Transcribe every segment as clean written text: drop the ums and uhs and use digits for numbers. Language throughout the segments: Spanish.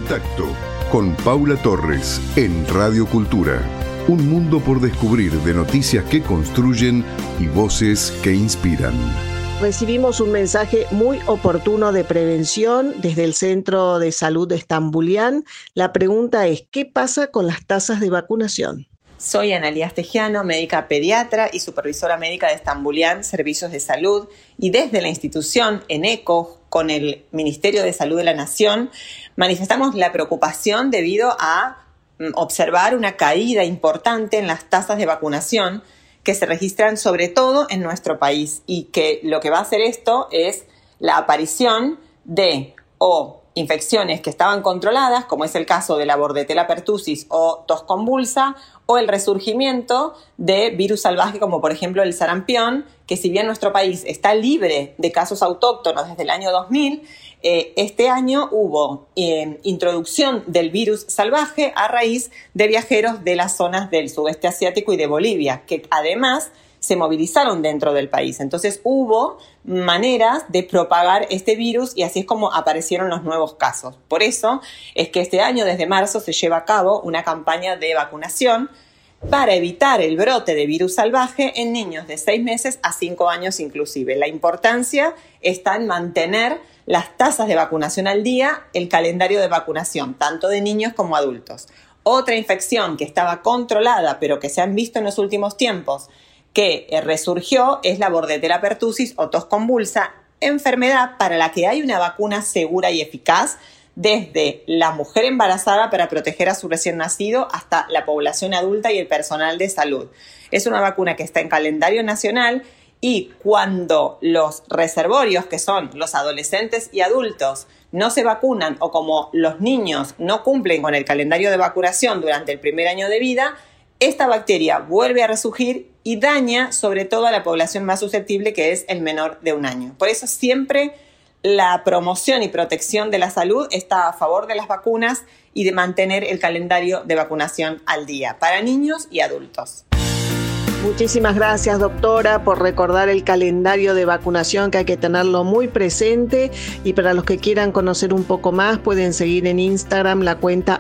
Contacto con Paula Torres en Radio Cultura. Un mundo por descubrir de noticias que construyen y voces que inspiran. Recibimos un mensaje muy oportuno de prevención desde el Centro de Salud de Estambulián. La pregunta es, ¿qué pasa con las tasas de vacunación? Soy Analía Tejiano, médica pediatra y supervisora médica de Estambulián Servicios de Salud, y desde la institución ENECO, con el Ministerio de Salud de la Nación, manifestamos la preocupación debido a observar una caída importante en las tasas de vacunación que se registran sobre todo en nuestro país, y que lo que va a hacer esto es la aparición de infecciones que estaban controladas, como es el caso de la Bordetella pertussis o tos convulsa, o el resurgimiento de virus salvaje como por ejemplo el sarampión, que si bien nuestro país está libre de casos autóctonos desde el año 2000, este año hubo introducción del virus salvaje a raíz de viajeros de las zonas del sudeste asiático y de Bolivia, que además se movilizaron dentro del país. Entonces hubo maneras de propagar este virus y así es como aparecieron los nuevos casos. Por eso es que este año, desde marzo, se lleva a cabo una campaña de vacunación para evitar el brote de virus salvaje en niños de 6 meses a 5 años inclusive. La importancia está en mantener las tasas de vacunación al día, el calendario de vacunación, tanto de niños como adultos. Otra infección que estaba controlada, pero que se han visto en los últimos tiempos, que resurgió, es la Bordetella pertussis o tos convulsa, enfermedad para la que hay una vacuna segura y eficaz desde la mujer embarazada para proteger a su recién nacido hasta la población adulta y el personal de salud. Es una vacuna que está en calendario nacional, y cuando los reservorios, que son los adolescentes y adultos, no se vacunan, o como los niños no cumplen con el calendario de vacunación durante el primer año de vida, esta bacteria vuelve a resurgir y daña sobre todo a la población más susceptible, que es el menor de 1 año. Por eso siempre la promoción y protección de la salud está a favor de las vacunas y de mantener el calendario de vacunación al día para niños y adultos. Muchísimas gracias, doctora, por recordar el calendario de vacunación, que hay que tenerlo muy presente. Y para los que quieran conocer un poco más, pueden seguir en Instagram la cuenta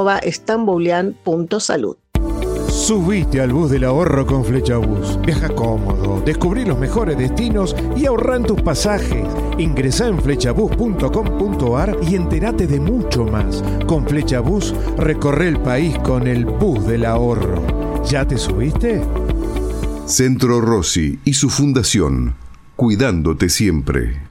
@estambulian.salud. Subite al bus del ahorro con Flechabús. Viaja cómodo, descubrí los mejores destinos y ahorrá en tus pasajes. Ingresá en flechabús.com.ar y entérate de mucho más. Con Flechabús recorre el país con el bus del ahorro. ¿Ya te subiste? Centro Rossi y su fundación, cuidándote siempre.